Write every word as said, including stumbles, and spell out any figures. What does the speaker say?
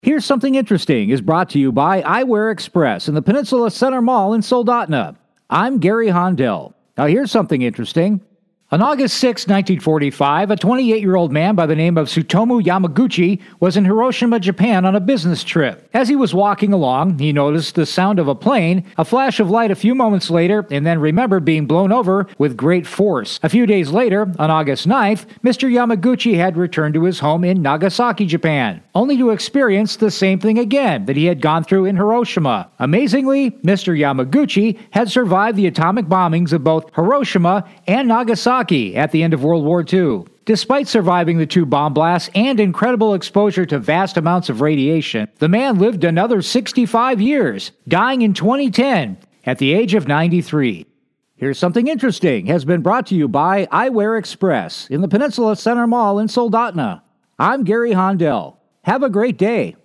Here's Something Interesting is brought to you by Eyewear Express in the Peninsula Center Mall in Soldotna. I'm Gary Hondell. Now here's something interesting. On August sixth, nineteen forty-five, a twenty-eight-year-old man by the name of Tsutomu Yamaguchi was in Hiroshima, Japan on a business trip. As he was walking along, he noticed the sound of a plane, a flash of light a few moments later, and then remembered being blown over with great force. A few days later, on August ninth, Mister Yamaguchi had returned to his home in Nagasaki, Japan, only to experience the same thing again that he had gone through in Hiroshima. Amazingly, Mister Yamaguchi had survived the atomic bombings of both Hiroshima and Nagasaki at the end of World War Two. Despite surviving the two bomb blasts and incredible exposure to vast amounts of radiation, the man lived another sixty-five years, dying in twenty ten at the age of ninety-three. Here's Something Interesting has been brought to you by Eyewear Express in the Peninsula Center Mall in Soldotna. I'm Gary Hondell. Have a great day.